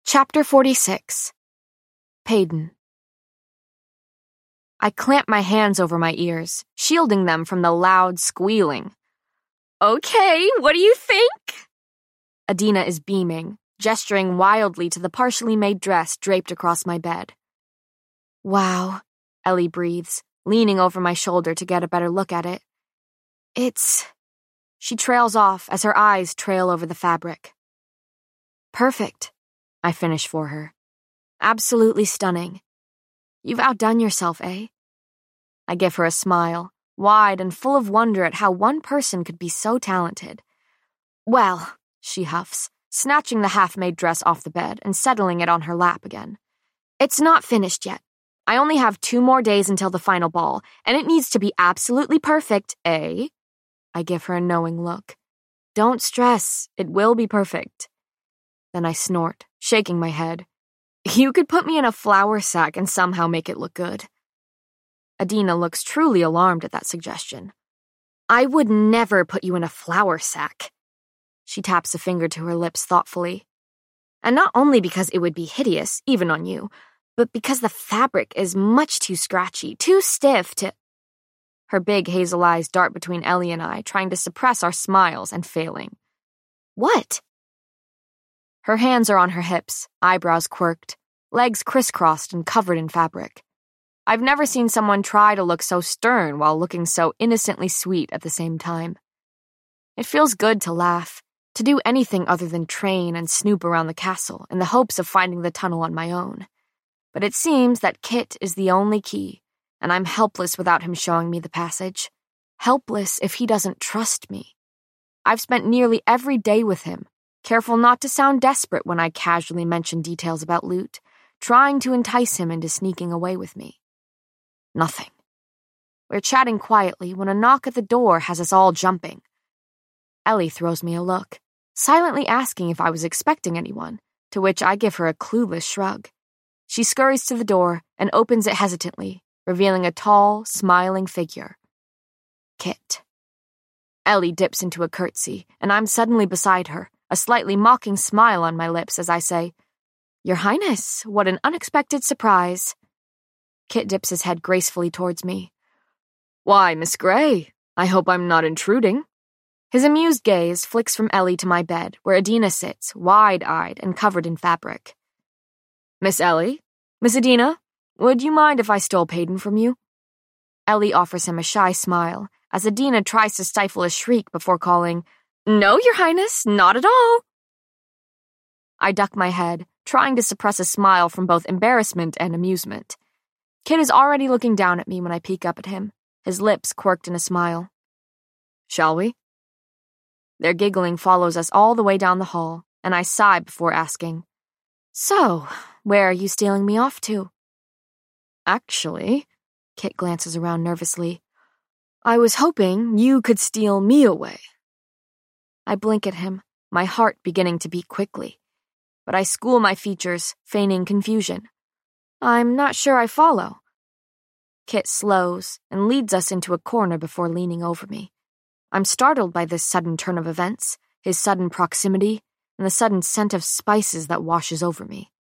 Chapter 46. Payden. I clamp my hands over my ears, shielding them from the loud squealing. Okay, what do you think? Adina is beaming, gesturing wildly to the partially made dress draped across my bed. Wow, Ellie breathes, leaning over my shoulder to get a better look at it. She trails off as her eyes trail over the fabric. Perfect, I finish for her. Absolutely stunning. You've outdone yourself, eh? I give her a smile, wide and full of wonder at how one person could be so talented. Well, she huffs, snatching the half-made dress off the bed and settling it on her lap again. It's not finished yet. I only have 2 more days until the final ball, and it needs to be absolutely perfect, eh? I give her a knowing look. Don't stress, it will be perfect. Then I snort, shaking my head. You could put me in a flour sack and somehow make it look good. Adina looks truly alarmed at that suggestion. I would never put you in a flour sack. She taps a finger to her lips thoughtfully. And not only because it would be hideous, even on you, but because the fabric is much too scratchy, too stiff to... Her big hazel eyes dart between Ellie and I, trying to suppress our smiles and failing. What? Her hands are on her hips, eyebrows quirked, legs crisscrossed and covered in fabric. I've never seen someone try to look so stern while looking so innocently sweet at the same time. It feels good to laugh, to do anything other than train and snoop around the castle in the hopes of finding the tunnel on my own. But it seems that Kit is the only key, and I'm helpless without him showing me the passage. Helpless if he doesn't trust me. I've spent nearly every day with him, careful not to sound desperate when I casually mention details about loot, trying to entice him into sneaking away with me. Nothing. We're chatting quietly when a knock at the door has us all jumping. Ellie throws me a look, silently asking if I was expecting anyone, to which I give her a clueless shrug. She scurries to the door and opens it hesitantly, revealing a tall, smiling figure. Kit. Ellie dips into a curtsy, and I'm suddenly beside her, a slightly mocking smile on my lips as I say, Your Highness, what an unexpected surprise. Kit dips his head gracefully towards me. Why, Miss Grey, I hope I'm not intruding. His amused gaze flicks from Ellie to my bed, where Adina sits, wide-eyed and covered in fabric. Miss Ellie? Miss Adina? Would you mind if I stole Payden from you? Ellie offers him a shy smile, as Adina tries to stifle a shriek before calling, No, Your Highness, not at all. I duck my head, trying to suppress a smile from both embarrassment and amusement. Kit is already looking down at me when I peek up at him, his lips quirked in a smile. Shall we? Their giggling follows us all the way down the hall, and I sigh before asking, So, where are you stealing me off to? Actually, Kit glances around nervously, I was hoping you could steal me away. I blink at him, my heart beginning to beat quickly, but I school my features, feigning confusion. I'm not sure I follow. Kit slows and leads us into a corner before leaning over me. I'm startled by this sudden turn of events, his sudden proximity, and the sudden scent of spices that washes over me.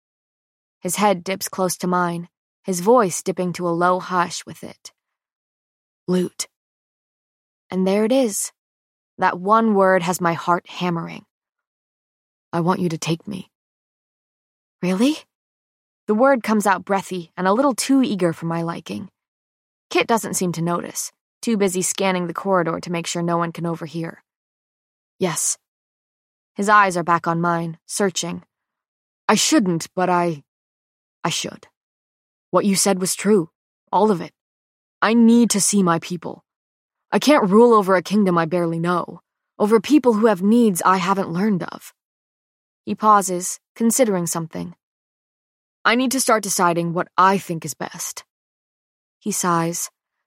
His head dips close to mine, his voice dipping to a low hush with it. Loot. And there it is. That one word has my heart hammering. I want you to take me. Really? The word comes out breathy and a little too eager for my liking. Kit doesn't seem to notice, too busy scanning the corridor to make sure no one can overhear. Yes. His eyes are back on mine, searching. I shouldn't, but I should. What you said was true. All of it. I need to see my people. I can't rule over a kingdom I barely know, over people who have needs I haven't learned of. He pauses, considering something. I need to start deciding what I think is best. He sighs.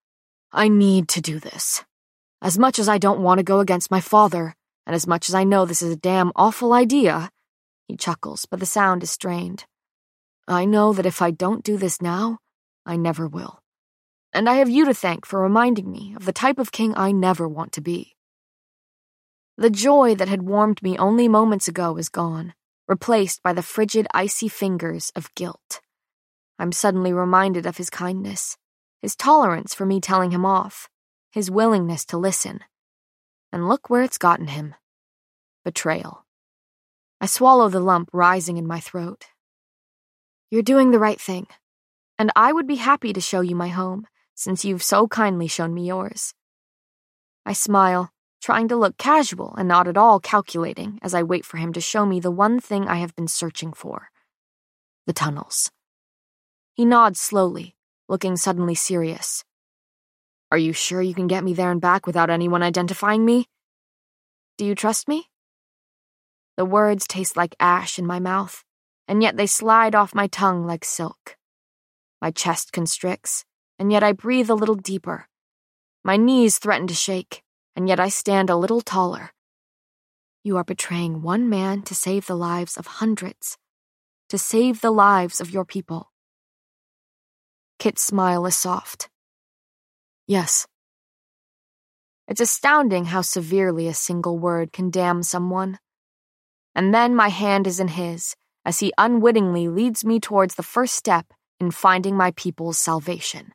I need to do this. As much as I don't want to go against my father, and as much as I know this is a damn awful idea, he chuckles, but the sound is strained. I know that if I don't do this now, I never will. And I have you to thank for reminding me of the type of king I never want to be. The joy that had warmed me only moments ago is gone, replaced by the frigid, icy fingers of guilt. I'm suddenly reminded of his kindness, his tolerance for me telling him off, his willingness to listen. And look where it's gotten him. Betrayal. I swallow the lump rising in my throat. You're doing the right thing, and I would be happy to show you my home, since you've so kindly shown me yours. I smile, trying to look casual and not at all calculating as I wait for him to show me the one thing I have been searching for. The tunnels. He nods slowly, looking suddenly serious. Are you sure you can get me there and back without anyone identifying me? Do you trust me? The words taste like ash in my mouth, and yet they slide off my tongue like silk. My chest constricts, and yet I breathe a little deeper. My knees threaten to shake, and yet I stand a little taller. You are betraying one man to save the lives of hundreds, to save the lives of your people. Kit's smile is soft. Yes. It's astounding how severely a single word can damn someone. And then my hand is in his, as he unwittingly leads me towards the first step in finding my people's salvation.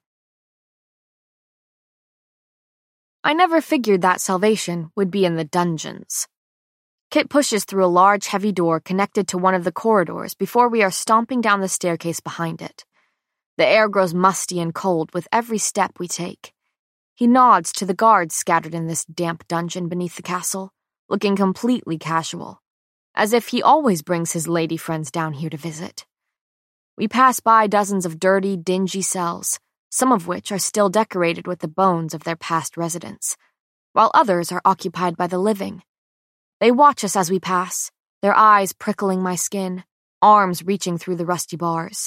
I never figured that salvation would be in the dungeons. Kit pushes through a large, heavy door connected to one of the corridors before we are stomping down the staircase behind it. The air grows musty and cold with every step we take. He nods to the guards scattered in this damp dungeon beneath the castle, looking completely casual, as if he always brings his lady friends down here to visit. We pass by dozens of dirty, dingy cells, some of which are still decorated with the bones of their past residents, while others are occupied by the living. They watch us as we pass, their eyes prickling my skin, arms reaching through the rusty bars.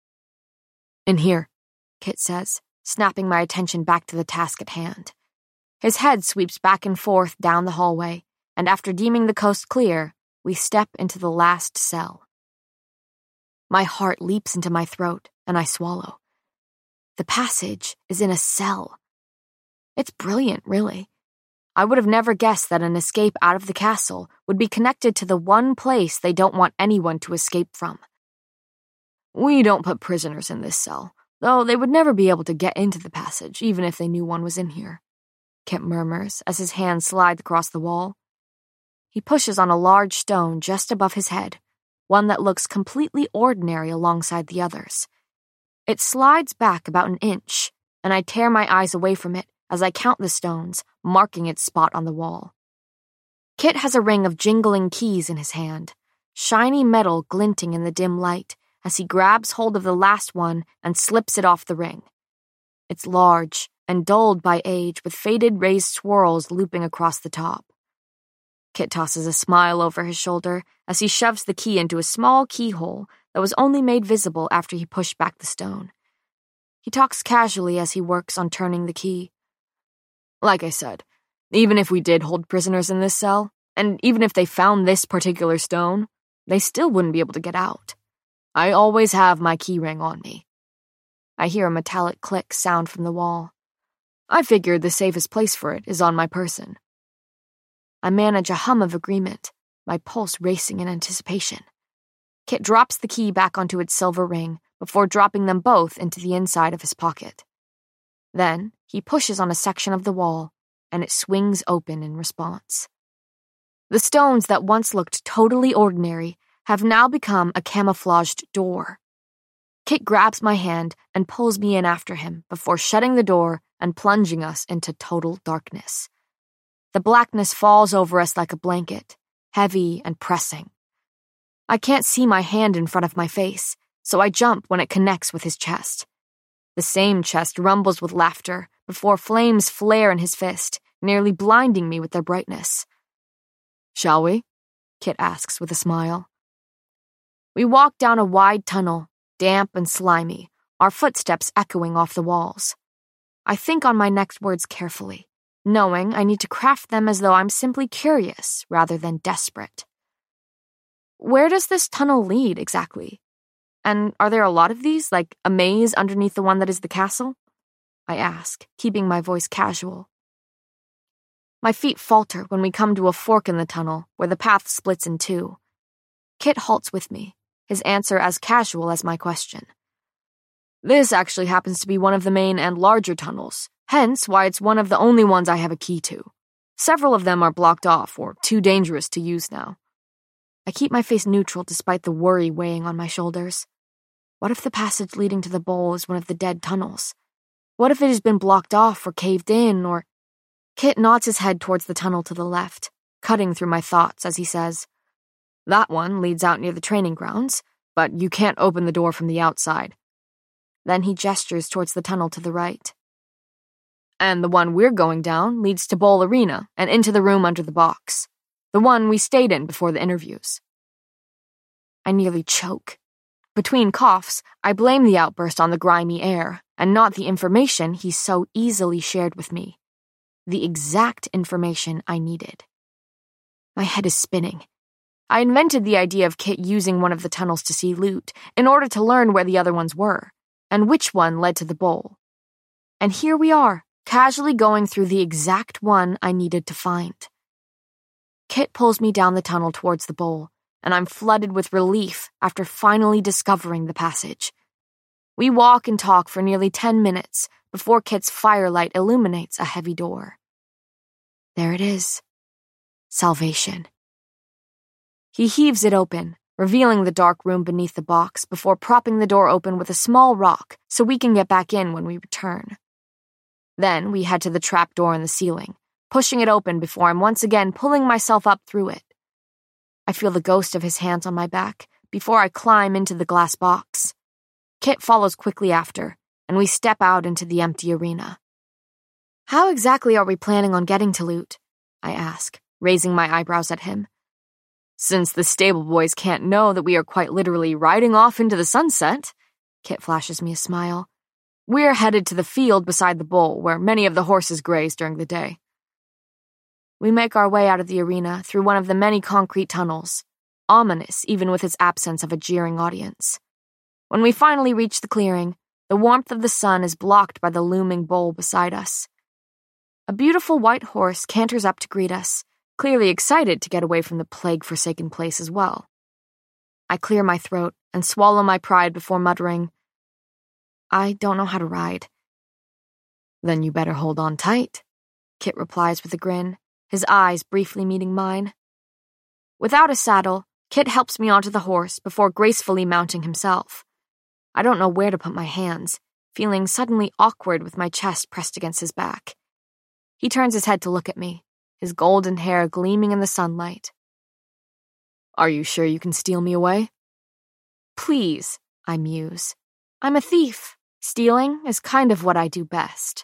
In here, Kit says, snapping my attention back to the task at hand. His head sweeps back and forth down the hallway, and after deeming the coast clear, we step into the last cell. My heart leaps into my throat, and I swallow. The passage is in a cell. It's brilliant, really. I would have never guessed that an escape out of the castle would be connected to the one place they don't want anyone to escape from. We don't put prisoners in this cell, though they would never be able to get into the passage, even if they knew one was in here, Kit murmurs as his hand slides across the wall. He pushes on a large stone just above his head, one that looks completely ordinary alongside the others. It slides back about an inch, and I tear my eyes away from it as I count the stones, marking its spot on the wall. Kit has a ring of jingling keys in his hand, shiny metal glinting in the dim light, as he grabs hold of the last one and slips it off the ring. It's large and dulled by age with faded raised swirls looping across the top. Kit tosses a smile over his shoulder as he shoves the key into a small keyhole that was only made visible after he pushed back the stone. He talks casually as he works on turning the key. Like I said, even if we did hold prisoners in this cell, and even if they found this particular stone, they still wouldn't be able to get out. I always have my key ring on me. I hear a metallic click sound from the wall. I figured the safest place for it is on my person. I manage a hum of agreement, my pulse racing in anticipation. Kit drops the key back onto its silver ring before dropping them both into the inside of his pocket. Then he pushes on a section of the wall, and it swings open in response. The stones that once looked totally ordinary have now become a camouflaged door. Kit grabs my hand and pulls me in after him before shutting the door and plunging us into total darkness. The blackness falls over us like a blanket, heavy and pressing. I can't see my hand in front of my face, so I jump when it connects with his chest. The same chest rumbles with laughter before flames flare in his fist, nearly blinding me with their brightness. Shall we? Kit asks with a smile. We walk down a wide tunnel, damp and slimy, our footsteps echoing off the walls. I think on my next words carefully, knowing I need to craft them as though I'm simply curious rather than desperate. Where does this tunnel lead, exactly? And are there a lot of these, like a maze underneath the one that is the castle? I ask, keeping my voice casual. My feet falter when we come to a fork in the tunnel where the path splits in two. Kit halts with me, his answer as casual as my question. This actually happens to be one of the main and larger tunnels, hence why it's one of the only ones I have a key to. Several of them are blocked off or too dangerous to use now. I keep my face neutral despite the worry weighing on my shoulders. What if the passage leading to the bowl is one of the dead tunnels? What if it has been blocked off or caved in, or... Kit nods his head towards the tunnel to the left, cutting through my thoughts as he says, That one leads out near the training grounds, but you can't open the door from the outside. Then he gestures towards the tunnel to the right. And the one we're going down leads to Bowl Arena and into the room under the box. The one we stayed in before the interviews. I nearly choke. Between coughs, I blame the outburst on the grimy air, and not the information he so easily shared with me. The exact information I needed. My head is spinning. I invented the idea of Kit using one of the tunnels to see loot in order to learn where the other ones were, and which one led to the bowl. And here we are, casually going through the exact one I needed to find. Kit pulls me down the tunnel towards the bowl, and I'm flooded with relief after finally discovering the passage. We walk and talk for nearly 10 minutes before Kit's firelight illuminates a heavy door. There it is. Salvation. He heaves it open, revealing the dark room beneath the box before propping the door open with a small rock so we can get back in when we return. Then we head to the trap door in the ceiling, pushing it open before I'm once again pulling myself up through it. I feel the ghost of his hands on my back before I climb into the glass box. Kit follows quickly after, and we step out into the empty arena. How exactly are we planning on getting to loot? I ask, raising my eyebrows at him. Since the stable boys can't know that we are quite literally riding off into the sunset, Kit flashes me a smile. We're headed to the field beside the bowl where many of the horses graze during the day. We make our way out of the arena through one of the many concrete tunnels, ominous even with its absence of a jeering audience. When we finally reach the clearing, the warmth of the sun is blocked by the looming bowl beside us. A beautiful white horse canters up to greet us, clearly excited to get away from the plague-forsaken place as well. I clear my throat and swallow my pride before muttering, I don't know how to ride. Then you better hold on tight, Kit replies with a grin, his eyes briefly meeting mine. Without a saddle, Kit helps me onto the horse before gracefully mounting himself. I don't know where to put my hands, feeling suddenly awkward with my chest pressed against his back. He turns his head to look at me, his golden hair gleaming in the sunlight. Are you sure you can steal me away? Please, I muse. I'm a thief. Stealing is kind of what I do best.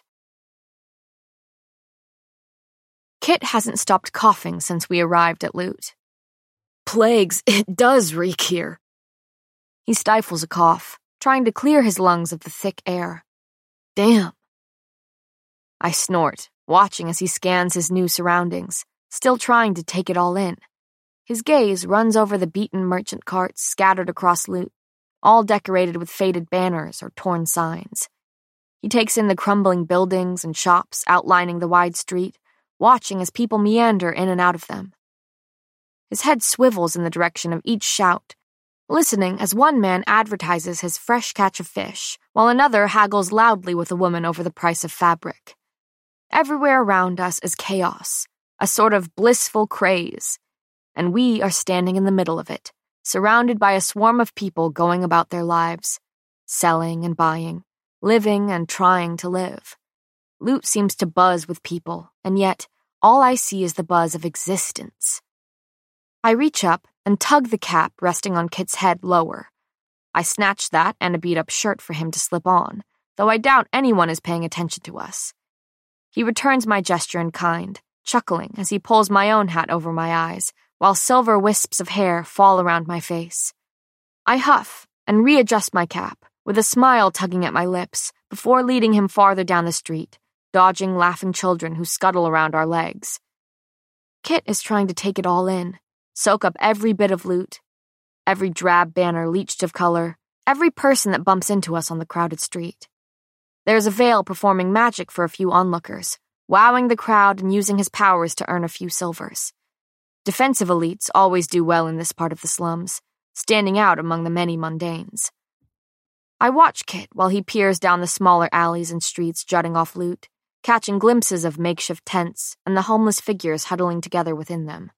Kit hasn't stopped coughing since we arrived at loot. Plagues, it does reek here. He stifles a cough, trying to clear his lungs of the thick air. Damn. I snort, watching as he scans his new surroundings, still trying to take it all in. His gaze runs over the beaten merchant carts scattered across loot, all decorated with faded banners or torn signs. He takes in the crumbling buildings and shops outlining the wide street, watching as people meander in and out of them. His head swivels in the direction of each shout, listening as one man advertises his fresh catch of fish, while another haggles loudly with a woman over the price of fabric. Everywhere around us is chaos, a sort of blissful craze, and we are standing in the middle of it, surrounded by a swarm of people going about their lives, selling and buying, living and trying to live. Loot seems to buzz with people, and yet all I see is the buzz of existence. I reach up and tug the cap resting on Kit's head lower. I snatch that and a beat-up shirt for him to slip on, though I doubt anyone is paying attention to us. He returns my gesture in kind, chuckling as he pulls my own hat over my eyes, while silver wisps of hair fall around my face. I huff and readjust my cap, with a smile tugging at my lips, before leading him farther down the street, dodging laughing children who scuttle around our legs. Kit is trying to take it all in, soak up every bit of loot, every drab banner leached of color, every person that bumps into us on the crowded street. There's a Veil performing magic for a few onlookers, wowing the crowd and using his powers to earn a few silvers. Defensive elites always do well in this part of the slums, standing out among the many mundanes. I watch Kit while he peers down the smaller alleys and streets jutting off loot, catching glimpses of makeshift tents and the homeless figures huddling together within them.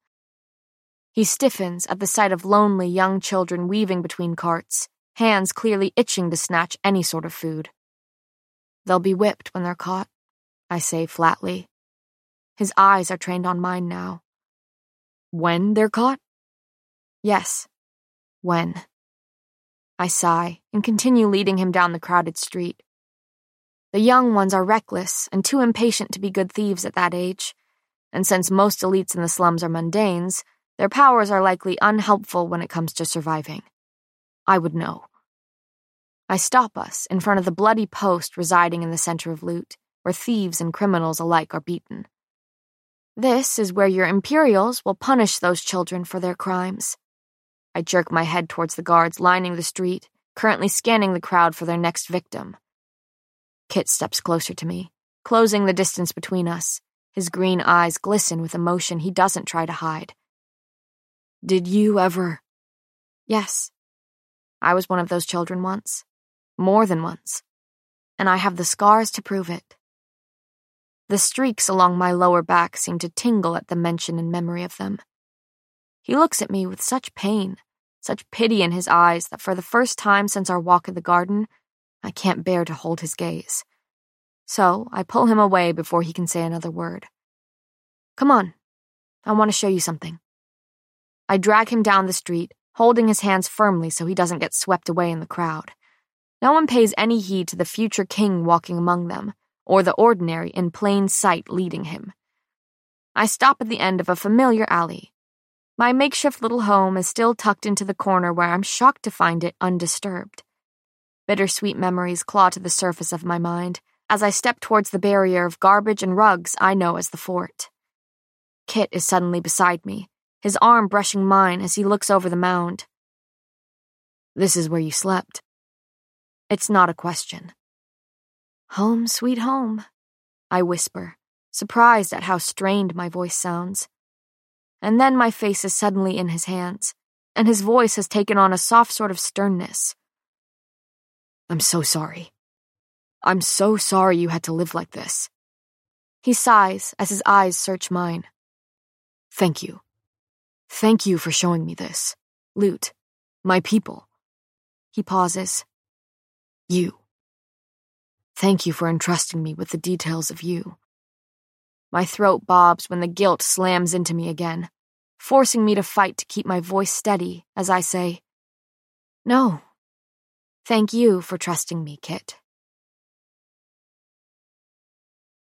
He stiffens at the sight of lonely young children weaving between carts, hands clearly itching to snatch any sort of food. They'll be whipped when they're caught, I say flatly. His eyes are trained on mine now. When they're caught? Yes, when. I sigh and continue leading him down the crowded street. The young ones are reckless and too impatient to be good thieves at that age, and since most elites in the slums are mundanes, their powers are likely unhelpful when it comes to surviving. I would know. I stop us in front of the bloody post residing in the center of loot, where thieves and criminals alike are beaten. This is where your Imperials will punish those children for their crimes. I jerk my head towards the guards lining the street, currently scanning the crowd for their next victim. Kit steps closer to me, closing the distance between us. His green eyes glisten with emotion he doesn't try to hide. Did you ever? Yes. I was one of those children once. More than once. And I have the scars to prove it. The streaks along my lower back seem to tingle at the mention and memory of them. He looks at me with such pain, such pity in his eyes that for the first time since our walk in the garden, I can't bear to hold his gaze. So I pull him away before he can say another word. Come on, I want to show you something. I drag him down the street, holding his hands firmly so he doesn't get swept away in the crowd. No one pays any heed to the future king walking among them, or the ordinary in plain sight leading him. I stop at the end of a familiar alley. My makeshift little home is still tucked into the corner where I'm shocked to find it undisturbed. Bittersweet memories claw to the surface of my mind as I step towards the barrier of garbage and rugs I know as the fort. Kit is suddenly beside me, his arm brushing mine as he looks over the mound. This is where you slept. It's not a question. Home, sweet home, I whisper, surprised at how strained my voice sounds. And then my face is suddenly in his hands, and his voice has taken on a soft sort of sternness. I'm so sorry. I'm so sorry you had to live like this. He sighs as his eyes search mine. Thank you. Thank you for showing me this. Loot. My people. He pauses. You. Thank you for entrusting me with the details of you. My throat bobs when the guilt slams into me again, forcing me to fight to keep my voice steady as I say, No. Thank you for trusting me, Kit.